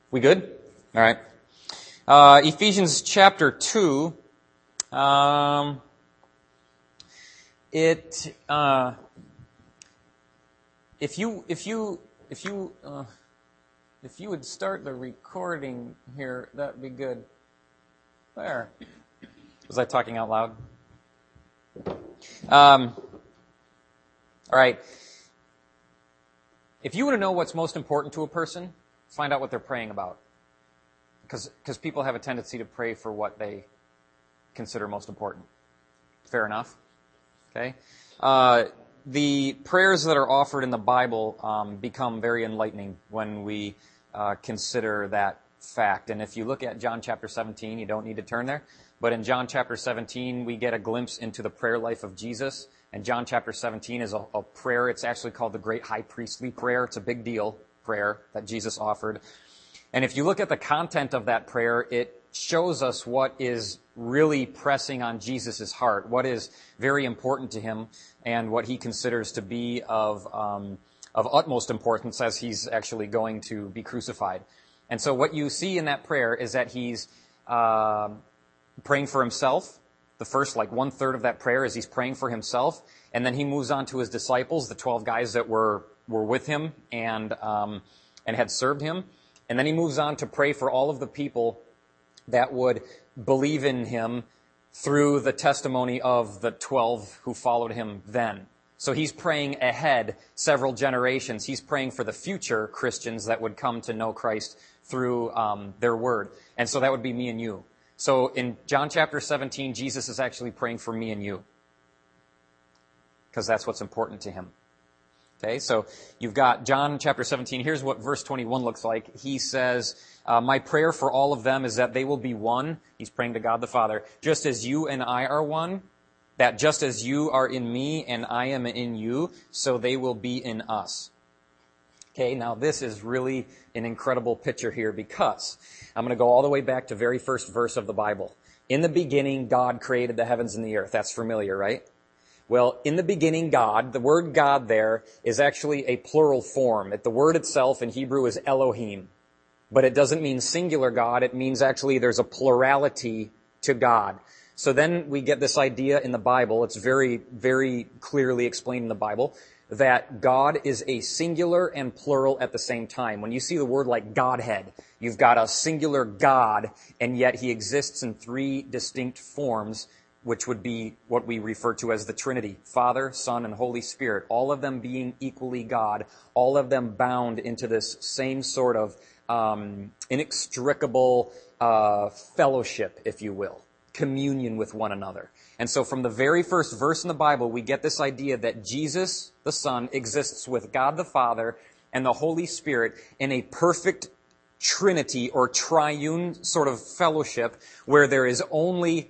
We good? All right. Ephesians chapter 2. If you would start the recording here, that'd be good. There. Was I talking out loud? All right. If you want to know what's most important to a person, find out what they're praying about. Because people have a tendency to pray for what they consider most important. Fair enough? Okay? The prayers that are offered in the Bible become very enlightening when we consider that fact. And if you look at John chapter 17, you don't need to turn there, but in John chapter 17, we get a glimpse into the prayer life of Jesus. And John chapter 17 is a prayer. It's actually called the Great High Priestly Prayer. It's a big deal prayer that Jesus offered. And if you look at the content of that prayer, it shows us what is really pressing on Jesus' heart, what is very important to him, and what he considers to be of utmost importance as he's actually going to be crucified. And so what you see in that prayer is that he's praying for himself. The first, 1/3 of that prayer is he's praying for himself, and then he moves on to his disciples, the 12 guys that were with him and had served him. And then he moves on to pray for all of the people that would believe in him through the testimony of the 12 who followed him then. So he's praying ahead several generations. He's praying for the future Christians that would come to know Christ through their word. And so that would be me and you. So in John chapter 17, Jesus is actually praying for me and you, because that's what's important to him. Okay, so you've got John chapter 17. Here's what verse 21 looks like. He says, my prayer for all of them is that they will be one. He's praying to God the Father. Just as you and I are one, that just as you are in me and I am in you, so they will be in us. Okay, now this is really an incredible picture here, because I'm going to go all the way back to very first verse of the Bible. In the beginning, God created the heavens and the earth. That's familiar, right? Well, in the beginning, God, the word God there is actually a plural form. The word itself in Hebrew is Elohim, but it doesn't mean singular God. It means actually there's a plurality to God. So then we get this idea in the Bible. It's very, very clearly explained in the Bible that God is a singular and plural at the same time. When you see the word like Godhead, you've got a singular God, and yet he exists in three distinct forms, which would be what we refer to as the Trinity, Father, Son, and Holy Spirit, all of them being equally God, all of them bound into this same sort of inextricable fellowship, if you will, communion with one another. And so from the very first verse in the Bible, we get this idea that Jesus, the Son, exists with God the Father and the Holy Spirit in a perfect Trinity or triune sort of fellowship where there is only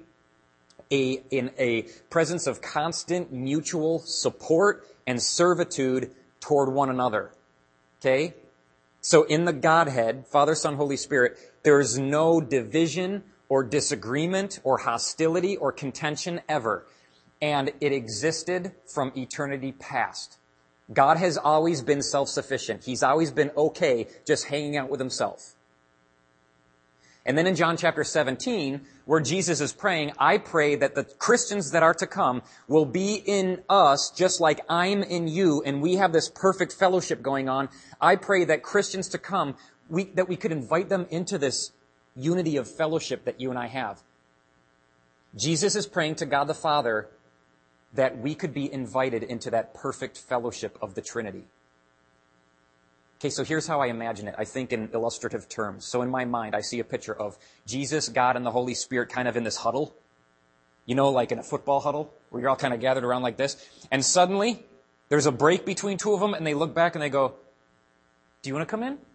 in a presence of constant mutual support and servitude toward one another. Okay? So in the Godhead, Father, Son, Holy Spirit, there is no division or disagreement or hostility or contention ever. And it existed from eternity past. God has always been self-sufficient. He's always been okay just hanging out with himself. And then in John chapter 17, where Jesus is praying, I pray that the Christians that are to come will be in us just like I'm in you, and we have this perfect fellowship going on. I pray that Christians to come, that we could invite them into this unity of fellowship that you and I have. Jesus is praying to God the Father that we could be invited into that perfect fellowship of the Trinity. Okay, so here's how I imagine it. I think in illustrative terms. So in my mind, I see a picture of Jesus, God, and the Holy Spirit kind of in this huddle. You know, like in a football huddle, where you're all kind of gathered around like this. And suddenly, there's a break between two of them, and they look back and they go, do you want to come in?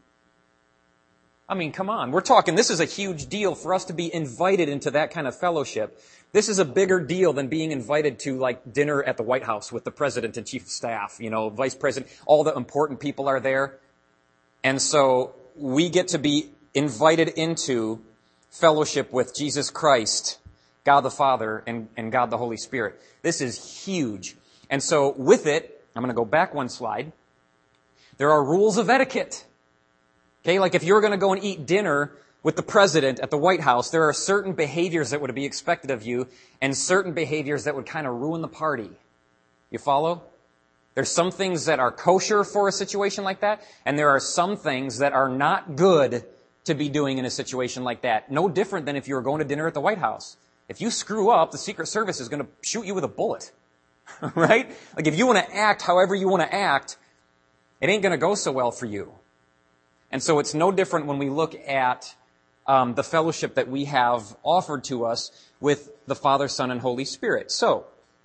I mean, come on. We're talking, this is a huge deal for us to be invited into that kind of fellowship. This is a bigger deal than being invited to, dinner at the White House with the president and chief of staff, vice president. All the important people are there. And so we get to be invited into fellowship with Jesus Christ, God the Father, and God the Holy Spirit. This is huge. And so with it, I'm going to go back one slide. There are rules of etiquette. Okay, like if you were going to go and eat dinner with the president at the White House, there are certain behaviors that would be expected of you and certain behaviors that would kind of ruin the party. You follow? There's some things that are kosher for a situation like that, and there are some things that are not good to be doing in a situation like that. No different than if you were going to dinner at the White House. If you screw up, the Secret Service is going to shoot you with a bullet. Right? Like if you want to act however you want to act, it ain't going to go so well for you. And so it's no different when we look at the fellowship that we have offered to us with the Father, Son, and Holy Spirit. So,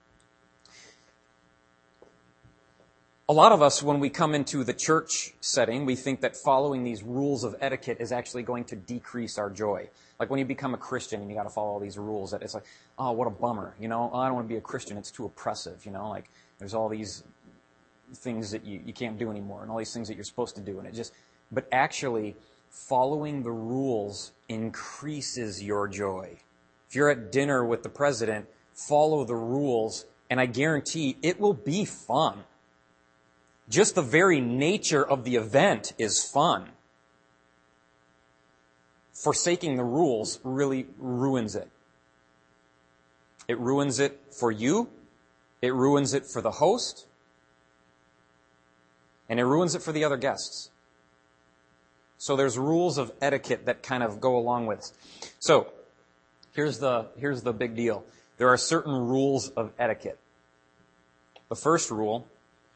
a lot of us, when we come into the church setting, we think that following these rules of etiquette is actually going to decrease our joy. Like when you become a Christian and you got to follow all these rules, that it's like, oh, what a bummer, you know? Oh, I don't want to be a Christian; it's too oppressive, you know? Like there's all these things that you can't do anymore, and all these things that you're supposed to do, and it just. But actually, following the rules increases your joy. If you're at dinner with the president, follow the rules, and I guarantee it will be fun. Just the very nature of the event is fun. Forsaking the rules really ruins it. It ruins it for you, it ruins it for the host, and it ruins it for the other guests. So there's rules of etiquette that kind of go along with it. So here's the big deal. There are certain rules of etiquette. The first rule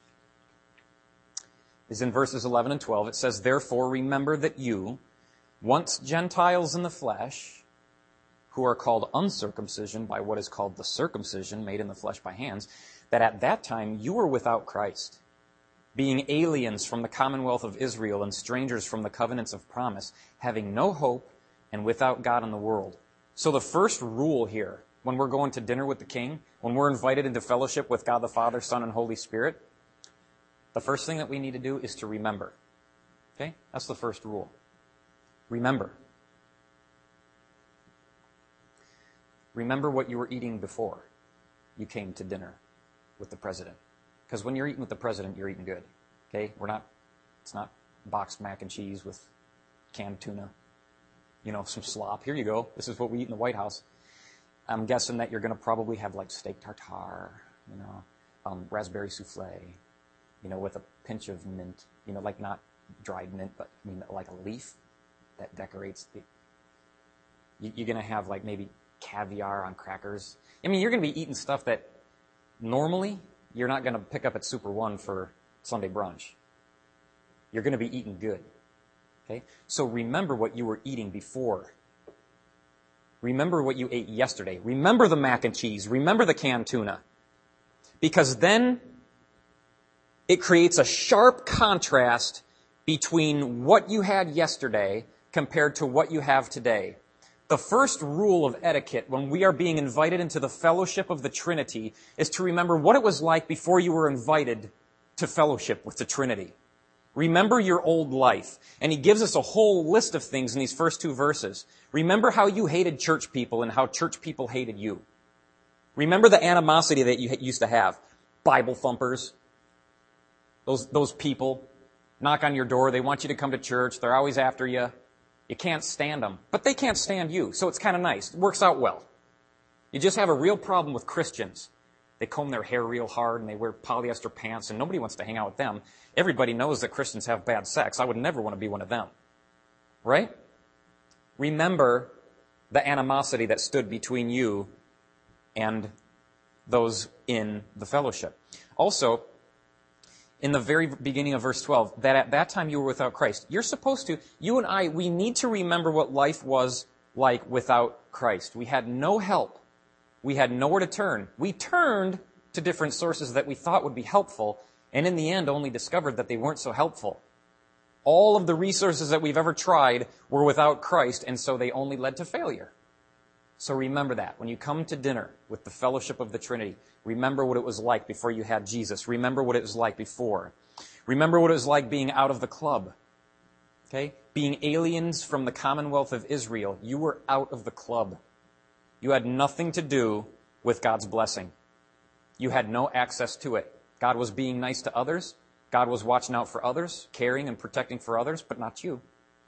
is in verses 11 and 12. It says, "Therefore remember that you, once Gentiles in the flesh, who are called uncircumcision by what is called the circumcision made in the flesh by hands, that at that time you were without Christ, being aliens from the commonwealth of Israel and strangers from the covenants of promise, having no hope and without God in the world." So the first rule here, when we're going to dinner with the King, when we're invited into fellowship with God the Father, Son, and Holy Spirit, the first thing that we need to do is to remember. Okay? That's the first rule. Remember. Remember what you were eating before you came to dinner with the president. Because when you're eating with the president, you're eating good. Okay? It's not boxed mac and cheese with canned tuna. You know, some slop. Here you go. This is what we eat in the White House. I'm guessing that you're going to probably have like steak tartare, you know, raspberry souffle, you know, with a pinch of mint, you know, like not dried mint, but I mean like a leaf that decorates the. You're going to have like maybe caviar on crackers. I mean, you're going to be eating stuff that normally you're not going to pick up at Super One for Sunday brunch. You're going to be eating good. Okay? So remember what you were eating before. Remember what you ate yesterday. Remember the mac and cheese. Remember the canned tuna. Because then it creates a sharp contrast between what you had yesterday compared to what you have today. The first rule of etiquette when we are being invited into the fellowship of the Trinity is to remember what it was like before you were invited to fellowship with the Trinity. Remember your old life. And he gives us a whole list of things in these first two verses. Remember how you hated church people and how church people hated you. Remember the animosity that you used to have. Bible thumpers. Those people knock on your door. They want you to come to church. They're always after you. You can't stand them. But they can't stand you. So it's kind of nice. It works out well. You just have a real problem with Christians. They comb their hair real hard and they wear polyester pants and nobody wants to hang out with them. Everybody knows that Christians have bad sex. I would never want to be one of them. Right? Remember the animosity that stood between you and those in the fellowship. Also, in the very beginning of verse 12, that at that time you were without Christ. You're supposed to, you and I, we need to remember what life was like without Christ. We had no help. We had nowhere to turn. We turned to different sources that we thought would be helpful, and in the end only discovered that they weren't so helpful. All of the resources that we've ever tried were without Christ, and so they only led to failure. So remember that. When you come to dinner with the fellowship of the Trinity, remember what it was like before you had Jesus. Remember what it was like before. Remember what it was like being out of the club. Okay? Being aliens from the commonwealth of Israel. You were out of the club. You had nothing to do with God's blessing. You had no access to it. God was being nice to others. God was watching out for others, caring and protecting for others, but not you.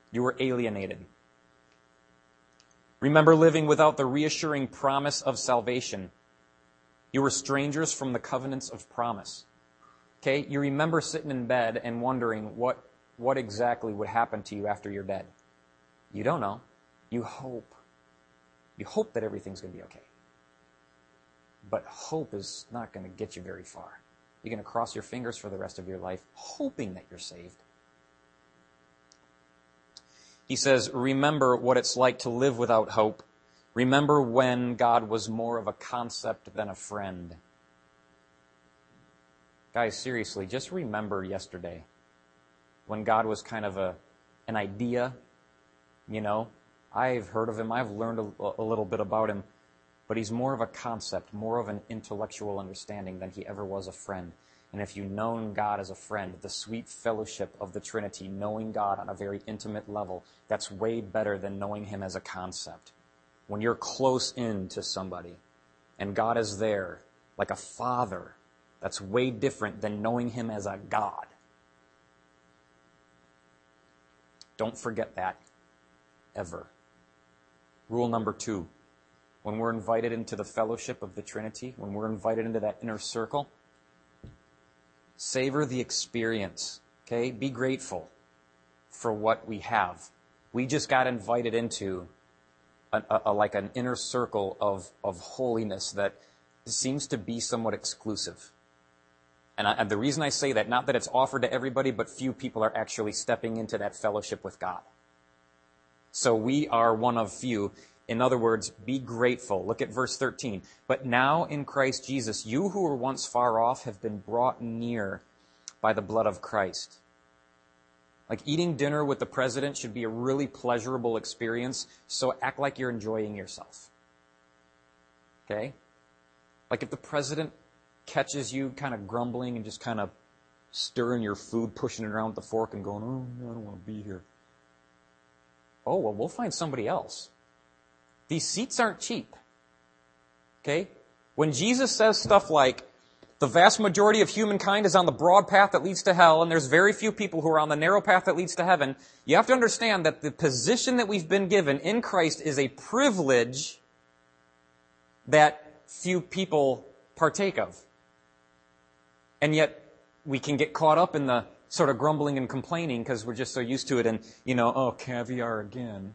You were alienated. Remember living without the reassuring promise of salvation. You were strangers from the covenants of promise. Okay? You remember sitting in bed and wondering what exactly would happen to you after you're dead. You don't know. You hope. You hope that everything's going to be okay. But hope is not going to get you very far. You're going to cross your fingers for the rest of your life, hoping that you're saved. He says, remember what it's like to live without hope. Remember when God was more of a concept than a friend. Guys, seriously, just remember yesterday when God was kind of an idea. You know, I've heard of him. I've learned a little bit about him. But he's more of a concept, more of an intellectual understanding than he ever was a friend. And if you've known God as a friend, the sweet fellowship of the Trinity, knowing God on a very intimate level, that's way better than knowing him as a concept. When you're close in to somebody and God is there like a father, that's way different than knowing him as a God. Don't forget that, ever. Rule number 2. When we're invited into the fellowship of the Trinity, when we're invited into that inner circle, savor the experience, okay? Be grateful for what we have. We just got invited into like an inner circle of holiness that seems to be somewhat exclusive. And the reason I say that, not that it's offered to everybody, but few people are actually stepping into that fellowship with God. So we are one of few. In other words, be grateful. Look at verse 13. But now in Christ Jesus, you who were once far off have been brought near by the blood of Christ. Like eating dinner with the president should be a really pleasurable experience, so act like you're enjoying yourself. Okay? Like if the president catches you kind of grumbling and just kind of stirring your food, pushing it around with the fork and going, oh, I don't want to be here. Oh, well, we'll find somebody else. These seats aren't cheap. Okay? When Jesus says stuff like, the vast majority of humankind is on the broad path that leads to hell, and there's very few people who are on the narrow path that leads to heaven, you have to understand that the position that we've been given in Christ is a privilege that few people partake of. And yet, we can get caught up in the sort of grumbling and complaining because we're just so used to it and, oh, caviar again.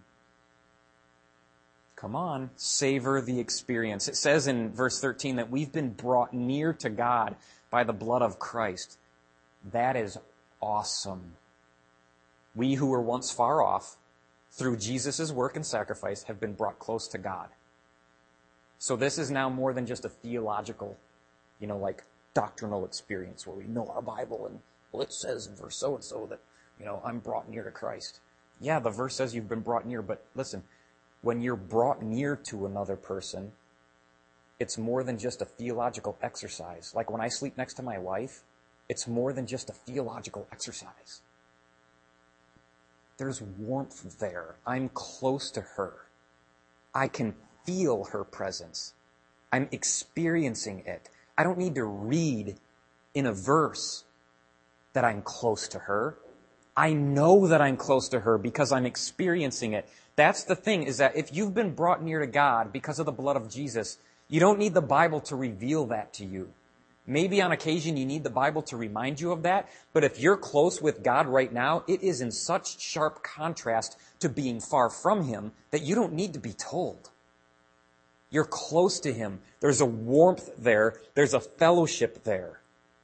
Come on, savor the experience. It says in verse 13 that we've been brought near to God by the blood of Christ. That is awesome. We who were once far off, through Jesus' work and sacrifice, have been brought close to God. So this is now more than just a theological, like doctrinal experience where we know our Bible and, well, it says in verse so-and-so that, I'm brought near to Christ. Yeah, the verse says you've been brought near, but listen, when you're brought near to another person, it's more than just a theological exercise. Like when I sleep next to my wife, it's more than just a theological exercise. There's warmth there. I'm close to her. I can feel her presence. I'm experiencing it. I don't need to read in a verse that I'm close to her. I know that I'm close to her because I'm experiencing it. That's the thing, is that if you've been brought near to God because of the blood of Jesus, you don't need the Bible to reveal that to you. Maybe on occasion you need the Bible to remind you of that, but if you're close with God right now, it is in such sharp contrast to being far from Him that you don't need to be told. You're close to Him. There's a warmth there. There's a fellowship there.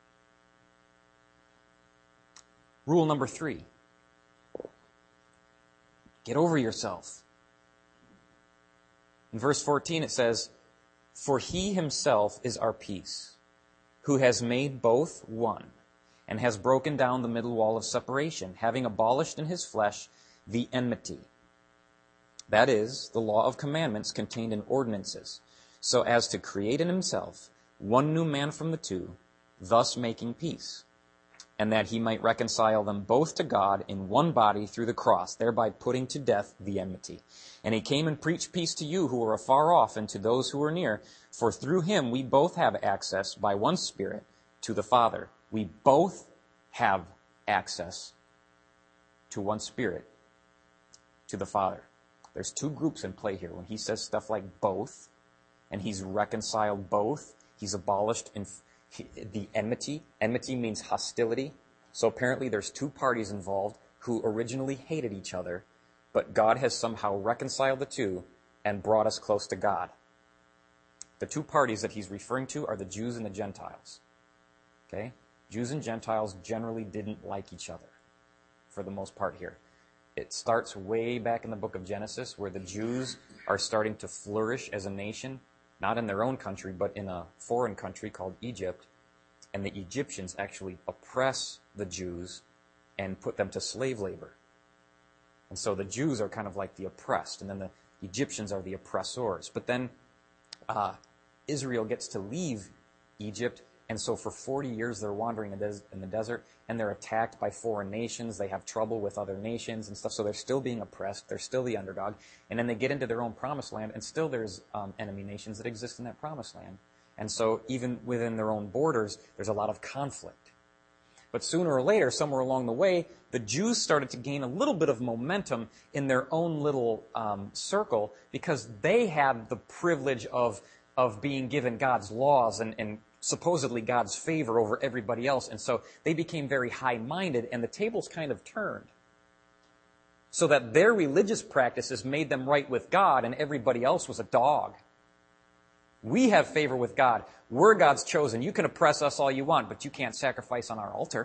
Rule number 3. Get over yourself. In verse 14 it says, for He Himself is our peace, who has made both one, and has broken down the middle wall of separation, having abolished in His flesh the enmity. That is, the law of commandments contained in ordinances, so as to create in Himself one new man from the two, thus making peace, and that He might reconcile them both to God in one body through the cross, thereby putting to death the enmity. And He came and preached peace to you who are afar off and to those who are near, for through Him we both have access by one Spirit to the Father. We both have access to one Spirit to the Father. There's two groups in play here. When he says stuff like both, and he's reconciled both, he's abolished the enmity. Enmity means hostility. So apparently there's two parties involved who originally hated each other, but God has somehow reconciled the two and brought us close to God. The two parties that he's referring to are the Jews and the Gentiles. Okay? Jews and Gentiles generally didn't like each other, for the most part here. It starts way back in the book of Genesis, where the Jews are starting to flourish as a nation, not in their own country, but in a foreign country called Egypt. And the Egyptians actually oppress the Jews and put them to slave labor. And so the Jews are kind of like the oppressed, and then the Egyptians are the oppressors. But then Israel gets to leave Egypt, and so for 40 years they're wandering in the desert, and they're attacked by foreign nations. They have trouble with other nations and stuff, so they're still being oppressed. They're still the underdog. And then they get into their own promised land, and still there's enemy nations that exist in that promised land. And so even within their own borders, there's a lot of conflict. But sooner or later, somewhere along the way, the Jews started to gain a little bit of momentum in their own little circle, because they had the privilege of being given God's laws and supposedly God's favor over everybody else. And so they became very high-minded, and the tables kind of turned. So that their religious practices made them right with God, and everybody else was a dog. We have favor with God. We're God's chosen. You can oppress us all you want, but you can't sacrifice on our altar.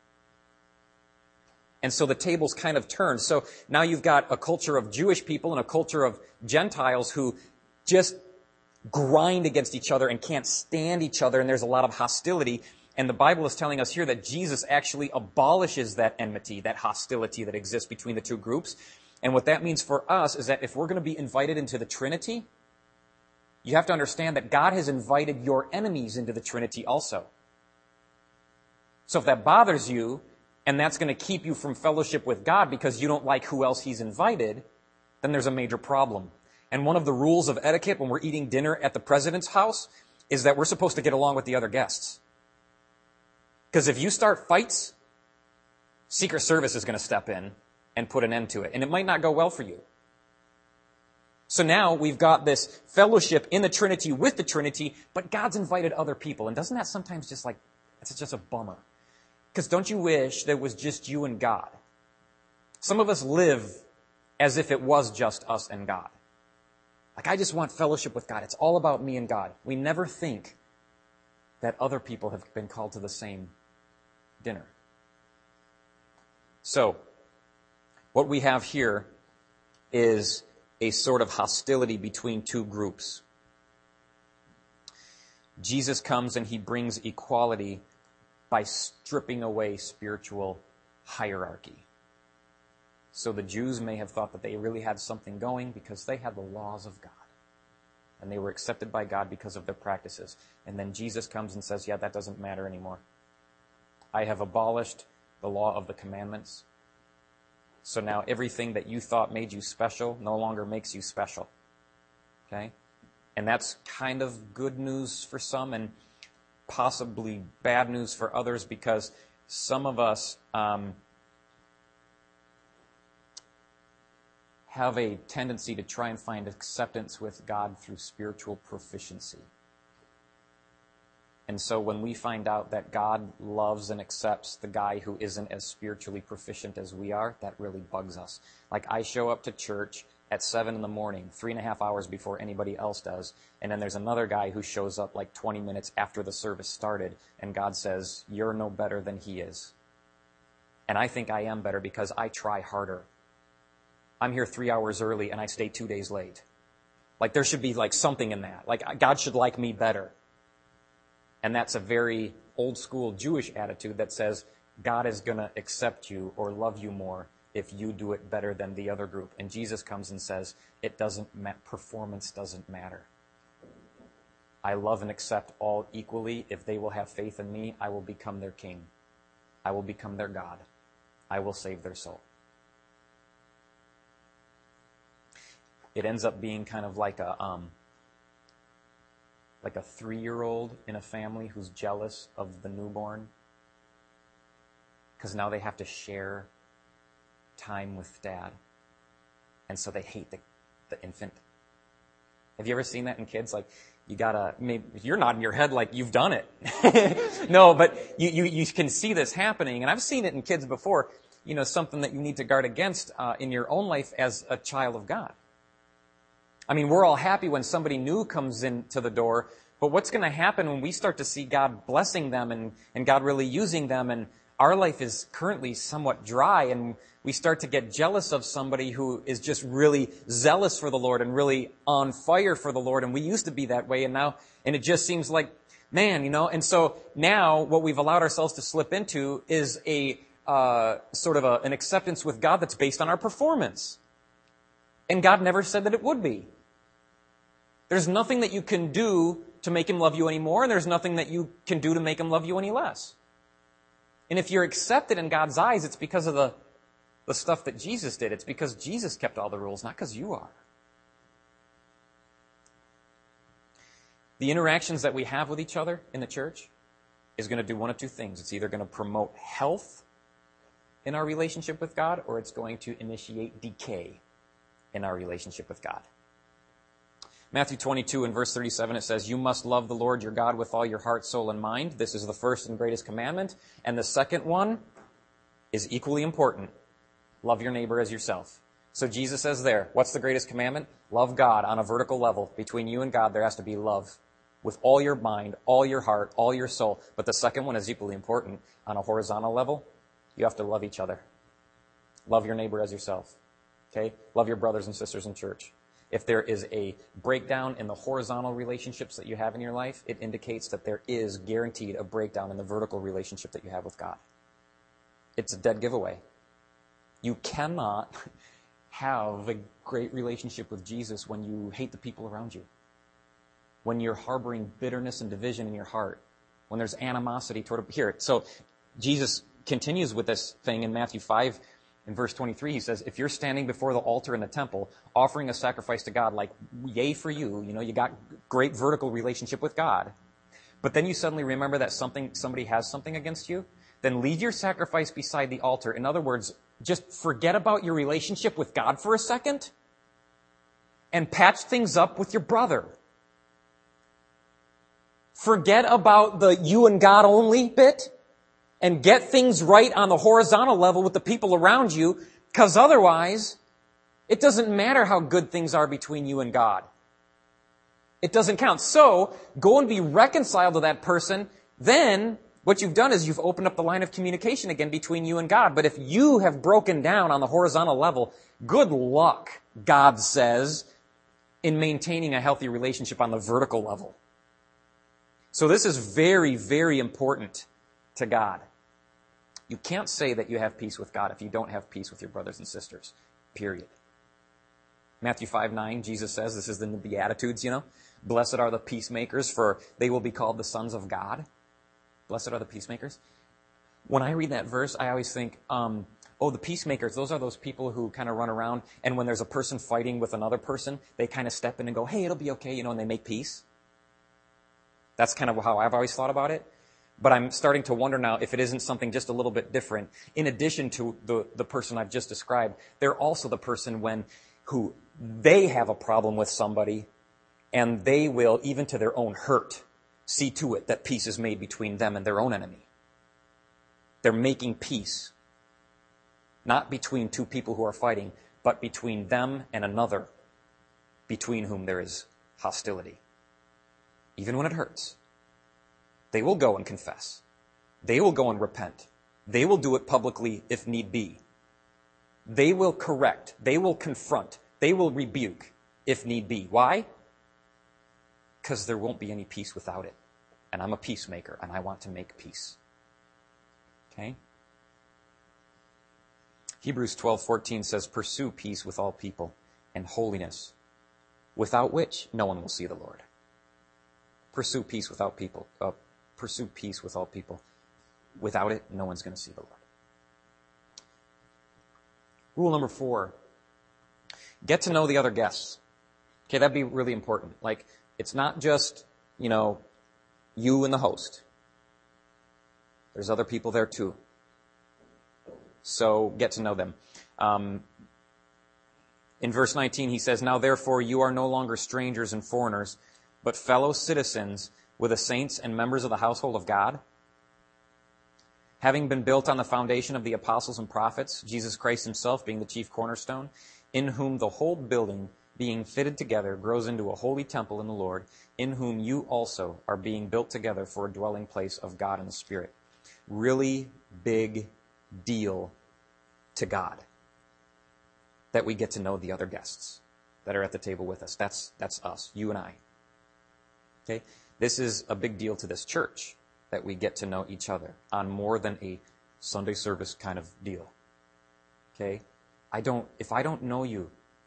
And so the tables kind of turned. So now you've got a culture of Jewish people and a culture of Gentiles who just grind against each other and can't stand each other, and there's a lot of hostility. And the Bible is telling us here that Jesus actually abolishes that enmity, that hostility that exists between the two groups. And what that means for us is that if we're going to be invited into the Trinity, you have to understand that God has invited your enemies into the Trinity also. So if that bothers you, and that's going to keep you from fellowship with God because you don't like who else he's invited, then there's a major problem. And one of the rules of etiquette when we're eating dinner at the president's house is that we're supposed to get along with the other guests. Because if you start fights, Secret Service is going to step in and put an end to it. And it might not go well for you. So now we've got this fellowship in the Trinity with the Trinity, but God's invited other people. And doesn't that sometimes it's just a bummer? Because don't you wish that it was just you and God? Some of us live as if it was just us and God. Like, I just want fellowship with God. It's all about me and God. We never think that other people have been called to the same dinner. So, what we have here is a sort of hostility between two groups. Jesus comes and he brings equality by stripping away spiritual hierarchy. So the Jews may have thought that they really had something going because they had the laws of God. And they were accepted by God because of their practices. And then Jesus comes and says, yeah, that doesn't matter anymore. I have abolished the law of the commandments. So now everything that you thought made you special no longer makes you special. Okay? And that's kind of good news for some and possibly bad news for others, because some of us have a tendency to try and find acceptance with God through spiritual proficiency. And so when we find out that God loves and accepts the guy who isn't as spiritually proficient as we are, that really bugs us. Like, I show up to church at 7 in the morning, 3.5 hours before anybody else does, and then there's another guy who shows up like 20 minutes after the service started, and God says, you're no better than he is. And I think I am better because I try harder. I'm here 3 hours early and I stay 2 days late. Like, there should be like something in that. Like, God should like me better. And that's a very old school Jewish attitude that says God is going to accept you or love you more if you do it better than the other group. And Jesus comes and says, it doesn't performance doesn't matter. I love and accept all equally. If they will have faith in me, I will become their king. I will become their God. I will save their soul. It ends up being kind of like a 3-year-old in a family who's jealous of the newborn, because now they have to share time with dad. And so they hate the infant. Have you ever seen that in kids? Like, maybe you're nodding your head like you've done it. No, but you can see this happening. And I've seen it in kids before, something that you need to guard against in your own life as a child of God. I mean, we're all happy when somebody new comes into the door, but what's going to happen when we start to see God blessing them and God really using them, and our life is currently somewhat dry, and we start to get jealous of somebody who is just really zealous for the Lord and really on fire for the Lord, and we used to be that way, and it just seems like, man, and so now what we've allowed ourselves to slip into is a sort of an acceptance with God that's based on our performance. And God never said that it would be. There's nothing that you can do to make him love you anymore, and there's nothing that you can do to make him love you any less. And if you're accepted in God's eyes, it's because of the stuff that Jesus did. It's because Jesus kept all the rules, not because you are. The interactions that we have with each other in the church is going to do one of two things. It's either going to promote health in our relationship with God, or it's going to initiate decay in our relationship with God. Matthew 22 and verse 37, it says, "You must love the Lord your God with all your heart, soul, and mind. This is the first and greatest commandment. And the second one is equally important. Love your neighbor as yourself." So Jesus says there, what's the greatest commandment? Love God on a vertical level. Between you and God, there has to be love with all your mind, all your heart, all your soul. But the second one is equally important. On a horizontal level, you have to love each other. Love your neighbor as yourself. Okay? Love your brothers and sisters in church. If there is a breakdown in the horizontal relationships that you have in your life, it indicates that there is guaranteed a breakdown in the vertical relationship that you have with God. It's a dead giveaway. You cannot have a great relationship with Jesus when you hate the people around you, when you're harboring bitterness and division in your heart, when there's animosity toward here. So Jesus continues with this thing in Matthew 5. In verse 23, he says, if you're standing before the altar in the temple, offering a sacrifice to God, like, yay for you, you got great vertical relationship with God, but then you suddenly remember that somebody has something against you, then leave your sacrifice beside the altar. In other words, just forget about your relationship with God for a second and patch things up with your brother. Forget about the you and God only bit and get things right on the horizontal level with the people around you, because otherwise, it doesn't matter how good things are between you and God. It doesn't count. So, go and be reconciled to that person. Then, what you've done is you've opened up the line of communication again between you and God. But if you have broken down on the horizontal level, good luck, God says, in maintaining a healthy relationship on the vertical level. So this is very, very important to God. You can't say that you have peace with God if you don't have peace with your brothers and sisters. Period. Matthew 5:9, Jesus says, this is in the Beatitudes, Blessed are the peacemakers, for they will be called the sons of God. Blessed are the peacemakers. When I read that verse, I always think, the peacemakers, those are those people who kind of run around, and when there's a person fighting with another person, they kind of step in and go, hey, it'll be okay, and they make peace. That's kind of how I've always thought about it. But I'm starting to wonder now if it isn't something just a little bit different. In addition to the person I've just described, they're also the person who they have a problem with somebody, and they will, even to their own hurt, see to it that peace is made between them and their own enemy. They're making peace. Not between two people who are fighting, but between them and another, between whom there is hostility. Even when it hurts. They will go and confess. They will go and repent. They will do it publicly if need be. They will correct. They will confront. They will rebuke if need be. Why? Because there won't be any peace without it. And I'm a peacemaker, and I want to make peace. Okay? Hebrews 12:14 says, pursue peace with all people and holiness, without which no one will see the Lord. Pursue peace without people. Pursue peace with all people. Without it, no one's going to see the Lord. Rule number 4. Get to know the other guests. Okay, that'd be really important. Like, it's not just, you and the host. There's other people there too. So get to know them. In verse 19, he says, "Now therefore you are no longer strangers and foreigners, but fellow citizens with the saints and members of the household of God, having been built on the foundation of the apostles and prophets, Jesus Christ himself being the chief cornerstone, in whom the whole building, being fitted together, grows into a holy temple in the Lord, in whom you also are being built together for a dwelling place of God in the Spirit." Really big deal to God that we get to know the other guests that are at the table with us. That's us, you and I. Okay? This is a big deal to this church that we get to know each other on more than a Sunday service kind of deal. Okay? If I don't know you,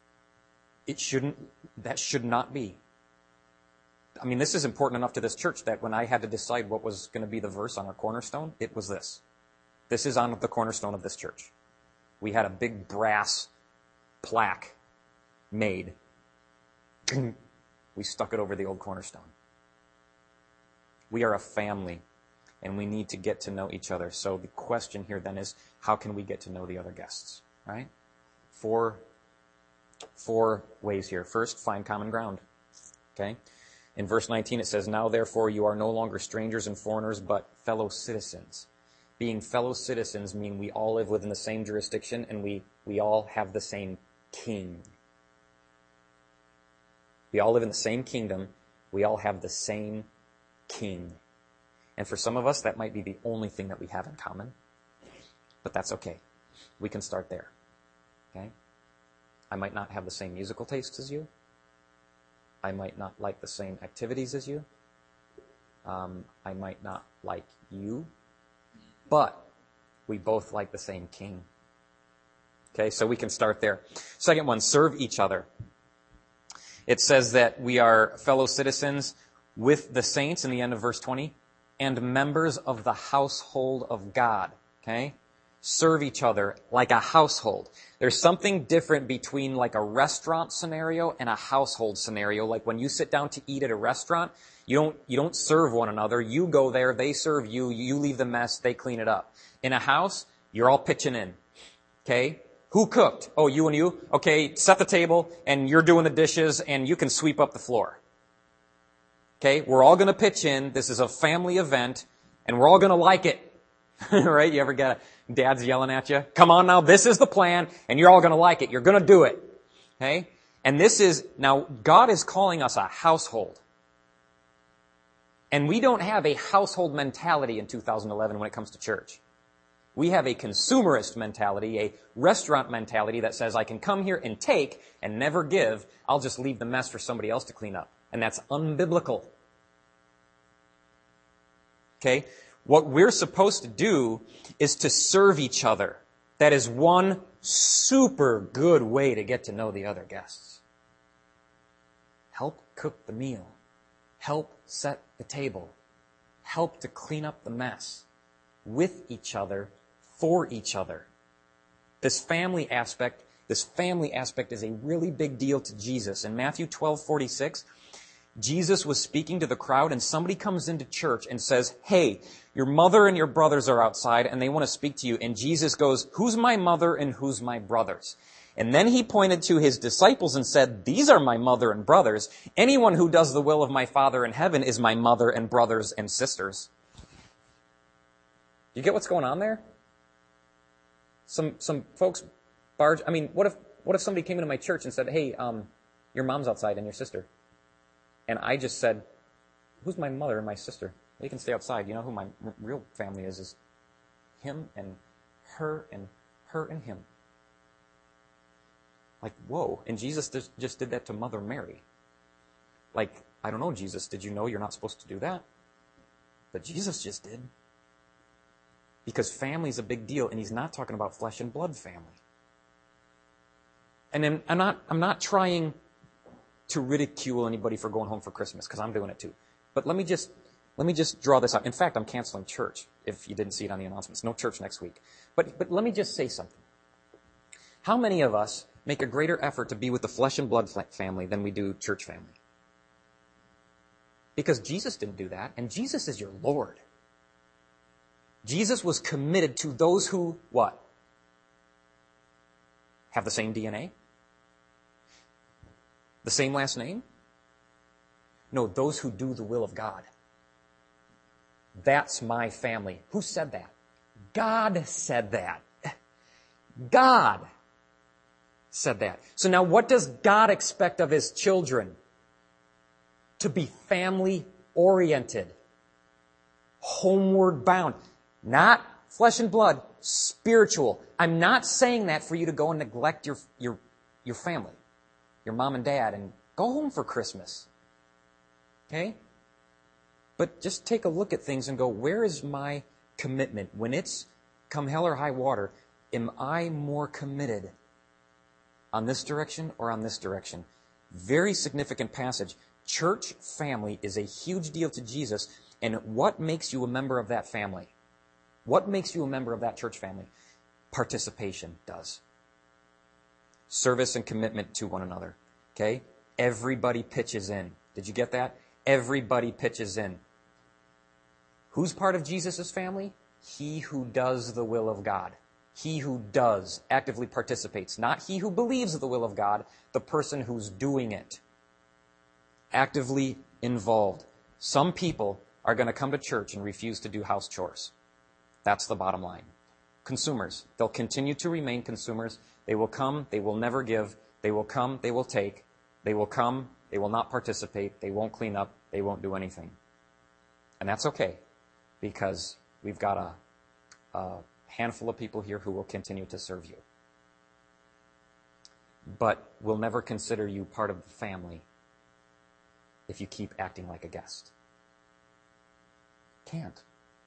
that should not be. I mean, this is important enough to this church that when I had to decide what was going to be the verse on our cornerstone, it was this. This is on the cornerstone of this church. We had a big brass plaque made. We stuck it over the old cornerstone. We are a family, and we need to get to know each other. So the question here then is, how can we get to know the other guests? Right? Four ways here. First, find common ground. Okay? In verse 19 it says, "Now therefore you are no longer strangers and foreigners, but fellow citizens." Being fellow citizens mean we all live within the same jurisdiction and we all have the same king. We all live in the same kingdom. We all have the same king. And for some of us, that might be the only thing that we have in common. But that's okay. We can start there. Okay? I might not have the same musical tastes as you. I might not like the same activities as you. I might not like you. But we both like the same king. Okay, so we can start there. Second one, serve each other. It says that we are fellow citizens with the saints in the end of verse 20 and members of the household of God. Okay? Serve each other like a household. There's something different between like a restaurant scenario and a household scenario. Like when you sit down to eat at a restaurant, you don't serve one another. You go there, they serve you, you leave the mess, they clean it up. In a house, you're all pitching in. Okay? Who cooked? Oh, you and you? Okay, set the table, and you're doing the dishes, and you can sweep up the floor. Okay? We're all going to pitch in. This is a family event, and we're all going to like it. Right? You ever get dad's yelling at you? Come on now, this is the plan, and you're all going to like it. You're going to do it. Okay? And now, God is calling us a household. And we don't have a household mentality in 2011 when it comes to church. We have a consumerist mentality, a restaurant mentality that says, I can come here and take and never give. I'll just leave the mess for somebody else to clean up. And that's unbiblical. Okay? What we're supposed to do is to serve each other. That is one super good way to get to know the other guests. Help cook the meal. Help set the table. Help to clean up the mess. With each other, for each other. This family aspect is a really big deal to Jesus. In Matthew 12:46, Jesus was speaking to the crowd, and somebody comes into church and says, hey, your mother and your brothers are outside, and they want to speak to you. And Jesus goes, who's my mother and who's my brothers? And then he pointed to his disciples and said, these are my mother and brothers. Anyone who does the will of my Father in heaven is my mother and brothers and sisters. You get what's going on there? Some folks what if somebody came into my church and said, hey, your mom's outside and your sister. And I just said, who's my mother and my sister? They can stay outside. You know who my real family is him and her and him. Like, whoa. And Jesus just did that to Mother Mary. Like, I don't know, Jesus, did you know you're not supposed to do that? But Jesus just did. Because family's a big deal, and he's not talking about flesh and blood family. And then I'm not trying to ridicule anybody for going home for Christmas, because I'm doing it too. But let me just draw this out. In fact, I'm canceling church, if you didn't see it on the announcements. No church next week. But let me just say something. How many of us make a greater effort to be with the flesh and blood family than we do church family? Because Jesus didn't do that, and Jesus is your Lord. Jesus was committed to those who, what? Have the same DNA? The same last name? No, those who do the will of God. That's my family. Who said that? God said that. God said that. So now what does God expect of his children? To be family-oriented, homeward bound, not flesh and blood, spiritual. I'm not saying that for you to go and neglect your family, your mom and dad, and go home for Christmas. Okay? But just take a look at things and go, where is my commitment? When it's come hell or high water, am I more committed on this direction or on this direction? Very significant passage. Church family is a huge deal to Jesus. And what makes you a member of that family? What makes you a member of that church family? Participation does. Service and commitment to one another. Okay? Everybody pitches in. Did you get that? Everybody pitches in. Who's part of Jesus' family? He who does the will of God. He who does actively participates. Not he who believes the will of God, the person who's doing it. Actively involved. Some people are going to come to church and refuse to do house chores. That's the bottom line. Consumers. They'll continue to remain consumers. They will come. They will never give. They will come. They will take. They will come. They will not participate. They won't clean up. They won't do anything. And that's okay, because we've got a handful of people here who will continue to serve you. But we'll never consider you part of the family if you keep acting like a guest. Can't.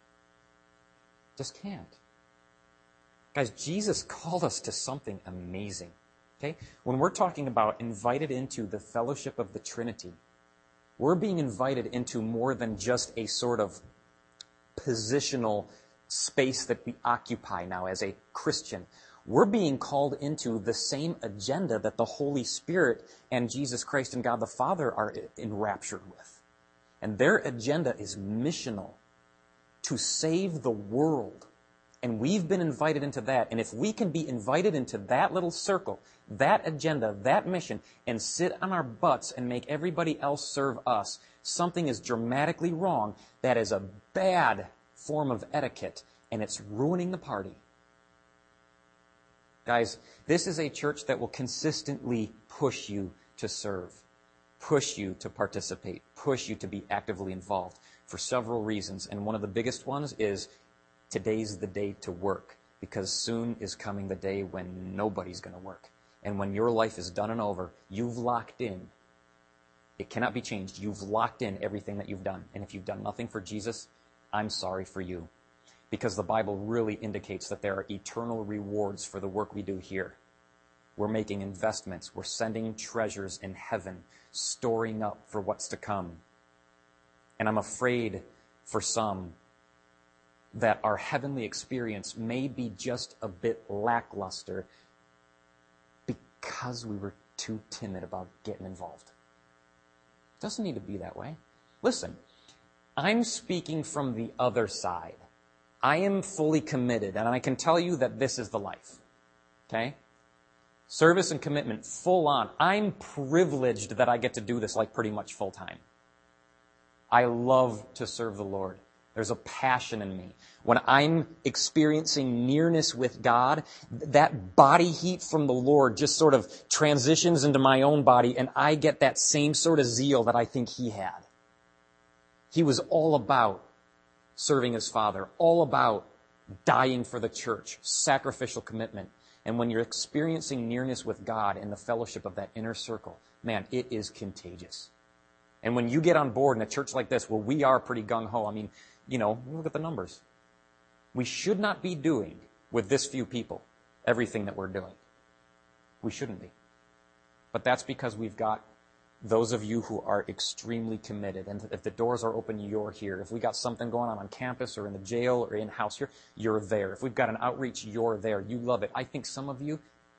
Just can't. Guys, Jesus called us to something amazing. Okay? When we're talking about invited into the fellowship of the Trinity, we're being invited into more than just a sort of positional space that we occupy now as a Christian. We're being called into the same agenda that the Holy Spirit and Jesus Christ and God the Father are enraptured with. And their agenda is missional, to save the world. And we've been invited into that. And if we can be invited into that little circle, that agenda, that mission, and sit on our butts and make everybody else serve us, something is dramatically wrong. That is a bad form of etiquette, and it's ruining the party. Guys, this is a church that will consistently push you to serve, push you to participate, push you to be actively involved for several reasons. And one of the biggest ones is today's the day to work, because soon is coming the day when nobody's going to work. And when your life is done and over, you've locked in. It cannot be changed. You've locked in everything that you've done. And if you've done nothing for Jesus, I'm sorry for you. Because the Bible really indicates that there are eternal rewards for the work we do here. We're making investments. We're sending treasures in heaven, storing up for what's to come. And I'm afraid for some that our heavenly experience may be just a bit lackluster because we were too timid about getting involved. It doesn't need to be that way. Listen, I'm speaking from the other side. I am fully committed, and I can tell you that this is the life. Okay? Service and commitment, full on. I'm privileged that I get to do this like pretty much full time. I love to serve the Lord. There's a passion in me. When I'm experiencing nearness with God, that body heat from the Lord just sort of transitions into my own body, and I get that same sort of zeal that I think He had. He was all about serving His Father, all about dying for the church, sacrificial commitment. And when you're experiencing nearness with God in the fellowship of that inner circle, man, it is contagious. And when you get on board in a church like this, well, we are pretty gung-ho. I mean, look at the numbers. We should not be doing with this few people everything that we're doing. We shouldn't be. But that's because we've got those of you who are extremely committed. And if the doors are open, you're here. If we got something going on campus or in the jail or in-house here, you're there. If we've got an outreach, you're there. You love it. I think some of you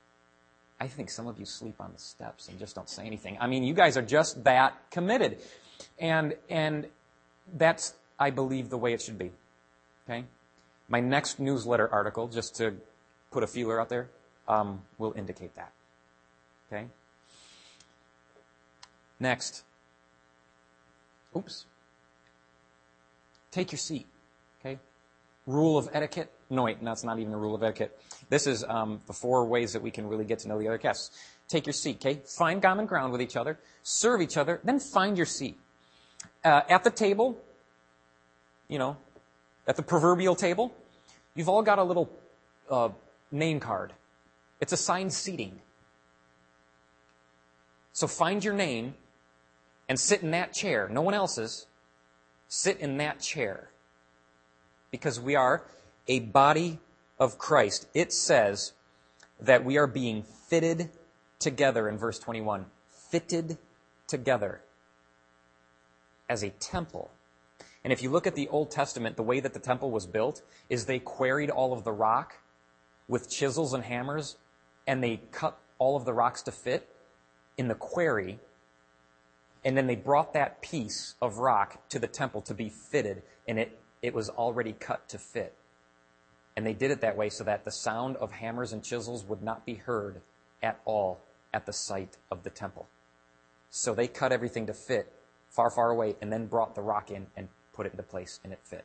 sleep on the steps and just don't say anything. I mean, you guys are just that committed. And that's, I believe, the way it should be. Okay? My next newsletter article, just to put a feeler out there, will indicate that. Okay? Next. Take your seat. Okay? Rule of etiquette. No, wait, that's not even a rule of etiquette. This is the 4 ways that we can really get to know the other guests. Take your seat, okay? Find common ground with each other. Serve each other. Then find your seat. At the table, at the proverbial table, you've all got a little name card. It's assigned seating. So find your name and sit in that chair. No one else's. Sit in that chair. Because we are a body of Christ. It says that we are being fitted together in verse 21. Fitted together as a temple. And if you look at the Old Testament, the way that the temple was built is they quarried all of the rock with chisels and hammers, and they cut all of the rocks to fit in the quarry, and then they brought that piece of rock to the temple to be fitted, and it was already cut to fit. And they did it that way so that the sound of hammers and chisels would not be heard at all at the site of the temple. So they cut everything to fit far, far away, and then brought the rock in and put it into place, and it fit.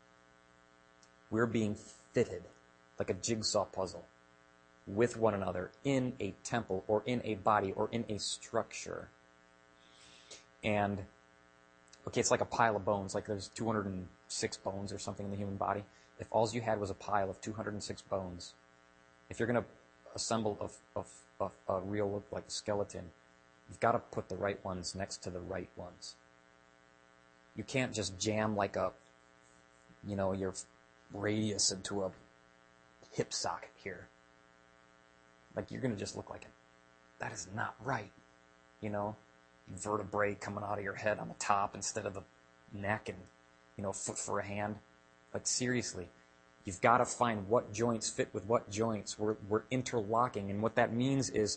We're being fitted like a jigsaw puzzle with one another in a temple or in a body or in a structure. And, it's like a pile of bones, like there's 206 bones or something in the human body. If all you had was a pile of 206 bones, if you're going to assemble a real look like a skeleton, you've got to put the right ones next to the right ones. You can't just jam like your radius into a hip socket here. Like you're going to just look like it. That is not right. Vertebrae coming out of your head on the top instead of the neck and, foot for a hand. But seriously, you've got to find what joints fit with what joints. We're interlocking. And what that means is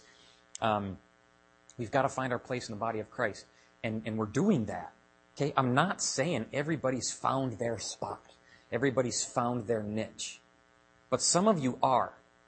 we've got to find our place in the body of Christ. And we're doing that. Okay, I'm not saying everybody's found their spot. Everybody's found their niche. But some of you are.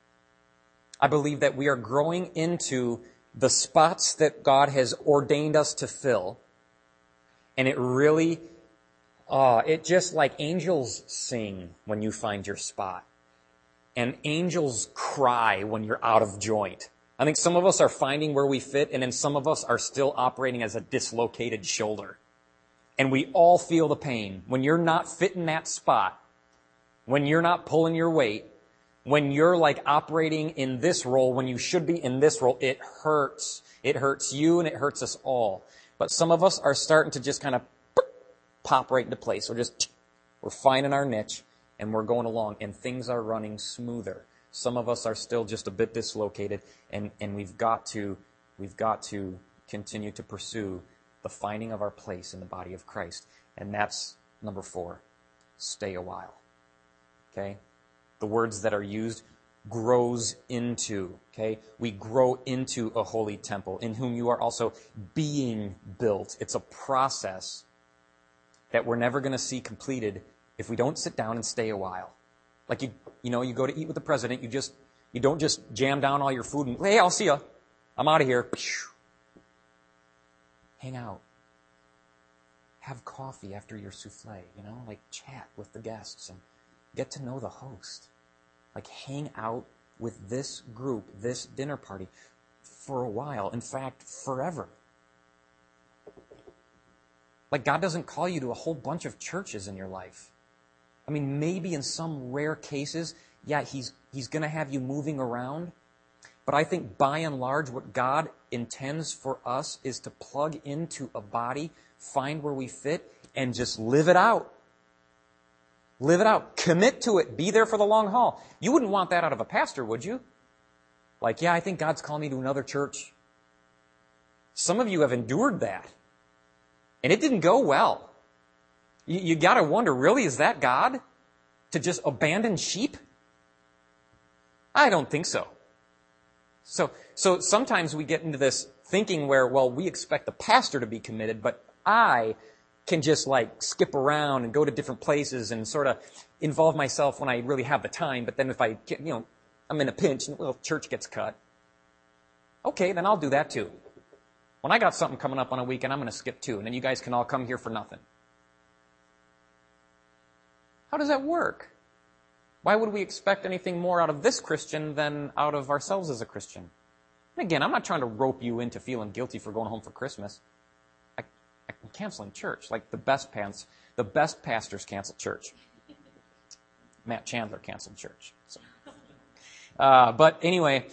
I believe that we are growing into the spots that God has ordained us to fill. And it really, it just like angels sing when you find your spot. And angels cry when you're out of joint. I think some of us are finding where we fit, and then some of us are still operating as a dislocated shoulder. And we all feel the pain. When you're not fitting that spot, when you're not pulling your weight, when you're like operating in this role, when you should be in this role, it hurts. It hurts you and it hurts us all. But some of us are starting to just kind of pop right into place. We're finding our niche and we're going along and things are running smoother. Some of us are still just a bit dislocated and we've got to continue to pursue the finding of our place in the body of Christ. And that's number 4. Stay a while. Okay? The words that are used, grows into. Okay? We grow into a holy temple in whom you are also being built. It's a process that we're never going to see completed if we don't sit down and stay a while. Like you go to eat with the president, you don't just jam down all your food and, hey, I'll see ya. I'm out of here. Hang out. Have coffee after your souffle, chat with the guests and get to know the host. Like hang out with this group, this dinner party for a while. In fact, forever. Like God doesn't call you to a whole bunch of churches in your life. I mean, maybe in some rare cases, yeah, he's going to have you moving around. But I think by and large, what God intends for us is to plug into a body, find where we fit, and just live it out. Live it out. Commit to it. Be there for the long haul. You wouldn't want that out of a pastor, would you? Like, yeah, I think God's calling me to another church. Some of you have endured that. And it didn't go well. You got to wonder, really, is that God? To just abandon sheep? I don't think so. So sometimes we get into this thinking where, well, we expect the pastor to be committed, but I can just like skip around and go to different places and sort of involve myself when I really have the time. But then if I get, I'm in a pinch and church gets cut. Okay, then I'll do that too. When I got something coming up on a weekend, I'm going to skip 2, and then you guys can all come here for nothing. How does that work? Why would we expect anything more out of this Christian than out of ourselves as a Christian? And again, I'm not trying to rope you into feeling guilty for going home for Christmas. I'm canceling church. Like the best pastors cancel church. Matt Chandler canceled church. So. But anyway,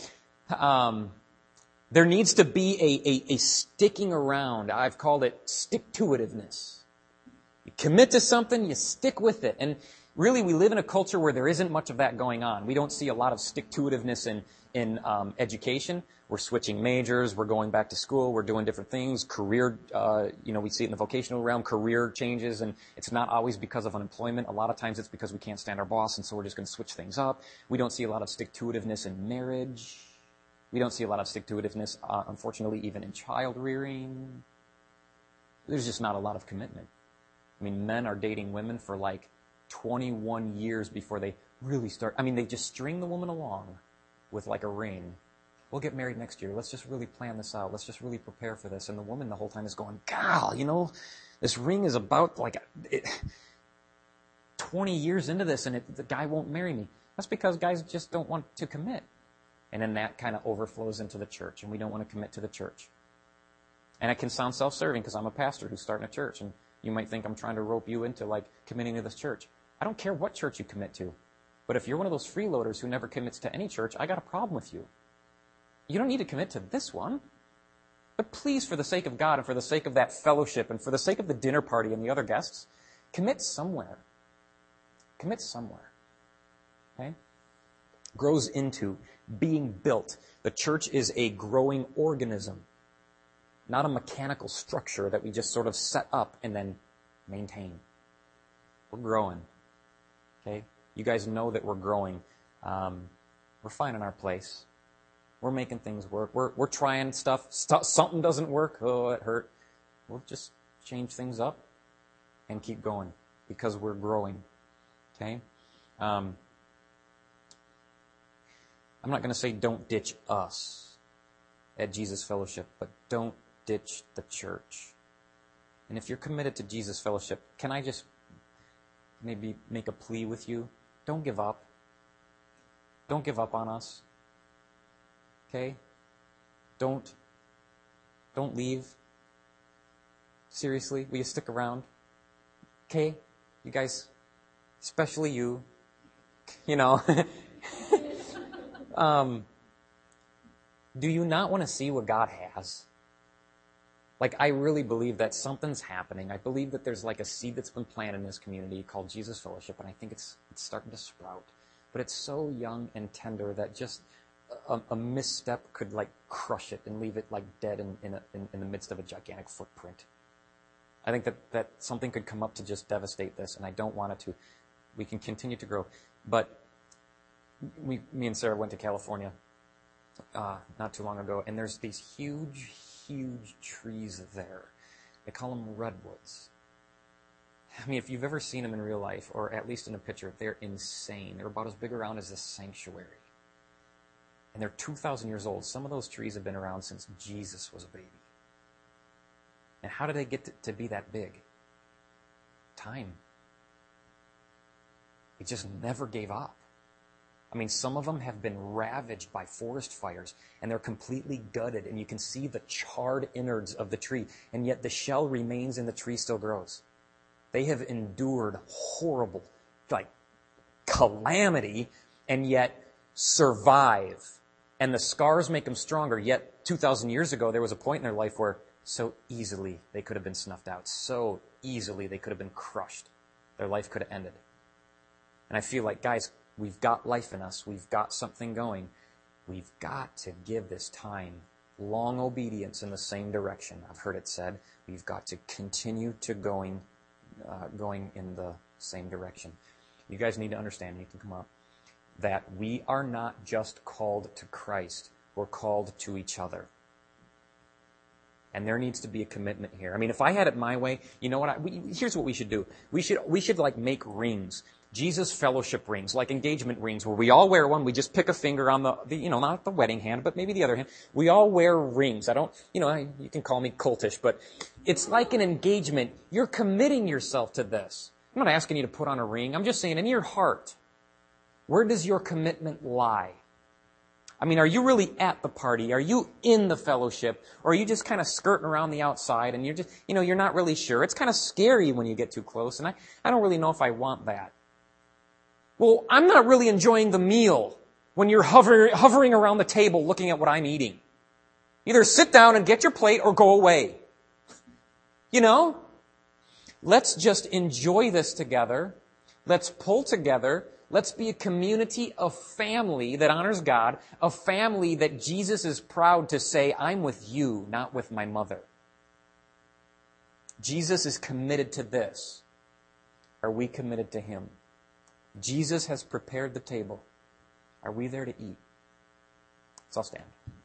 there needs to be a sticking around. I've called it stick-to-itiveness. You commit to something, you stick with it. And really, we live in a culture where there isn't much of that going on. We don't see a lot of stick-to-itiveness in education. We're switching majors. We're going back to school. We're doing different things. Career, we see it in the vocational realm, career changes, and it's not always because of unemployment. A lot of times it's because we can't stand our boss, and so we're just going to switch things up. We don't see a lot of stick-to-itiveness in marriage. We don't see a lot of stick-to-itiveness, unfortunately, even in child rearing. There's just not a lot of commitment. I mean, men are dating women for like 21 years before they really start. I mean, they just string the woman along with like a ring. We'll get married next year. Let's just really plan this out. Let's just really prepare for this. And the woman the whole time is going, "Gal, this ring is about 20 years into this, and the guy won't marry me." That's because guys just don't want to commit. And then that kind of overflows into the church, and we don't want to commit to the church. And it can sound self-serving because I'm a pastor who's starting a church, and you might think I'm trying to rope you into committing to this church. I don't care what church you commit to. But if you're one of those freeloaders who never commits to any church, I got a problem with you. You don't need to commit to this one. But please, for the sake of God and for the sake of that fellowship and for the sake of the dinner party and the other guests, commit somewhere. Commit somewhere. Okay? Grows into being built. The church is a growing organism, not a mechanical structure that we just sort of set up and then maintain. We're growing. Okay? You guys know that we're growing. We're finding our place. We're making things work. We're trying stuff. Something doesn't work. Oh, it hurt. We'll just change things up and keep going because we're growing. Okay? I'm not going to say don't ditch us at Jesus Fellowship, but don't ditch the church. And if you're committed to Jesus Fellowship, can I just maybe make a plea with you? Don't give up. Don't give up on us. Okay? Don't leave. Seriously, will you stick around? Okay? You guys, especially you, do you not want to see what God has? I really believe that something's happening. I believe that there's a seed that's been planted in this community called Jesus Fellowship, and I think it's starting to sprout. But it's so young and tender that just a misstep could crush it and leave it dead in the midst of a gigantic footprint. I think that something could come up to just devastate this, and I don't want it to. We can continue to grow. But me and Sarah went to California not too long ago, and there's these huge trees there. They call them redwoods. I mean, if you've ever seen them in real life, or at least in a picture, they're insane. They're about as big around as this sanctuary. And they're 2,000 years old. Some of those trees have been around since Jesus was a baby. And how did they get to be that big? Time. It just never gave up. I mean, some of them have been ravaged by forest fires, and they're completely gutted, and you can see the charred innards of the tree, and yet the shell remains and the tree still grows. They have endured horrible, calamity, and yet survive. And the scars make them stronger, yet 2,000 years ago, there was a point in their life where so easily they could have been snuffed out. So easily they could have been crushed. Their life could have ended. And I feel like, guys, we've got life in us. We've got something going. We've got to give this time long obedience in the same direction. I've heard it said. We've got to continue to going in the same direction. You guys need to understand, you can come up, that we are not just called to Christ. We're called to each other. And there needs to be a commitment here. I mean, if I had it my way, you know what? Here's what we should do. We should like make rings. Jesus fellowship rings, like engagement rings, where we all wear one. We just pick a finger on the not the wedding hand, but maybe the other hand. We all wear rings. You can call me cultish, but it's like an engagement. You're committing yourself to this. I'm not asking you to put on a ring. I'm just saying, in your heart, where does your commitment lie? I mean, are you really at the party? Are you in the fellowship? Or are you just kind of skirting around the outside and you're not really sure? It's kind of scary when you get too close, and I don't really know if I want that. Well, I'm not really enjoying the meal when you're hovering around the table looking at what I'm eating. Either sit down and get your plate or go away. Let's just enjoy this together. Let's pull together. Let's be a community of family that honors God, a family that Jesus is proud to say, I'm with you, not with my mother. Jesus is committed to this. Are we committed to him? Jesus has prepared the table. Are we there to eat? Let's all stand.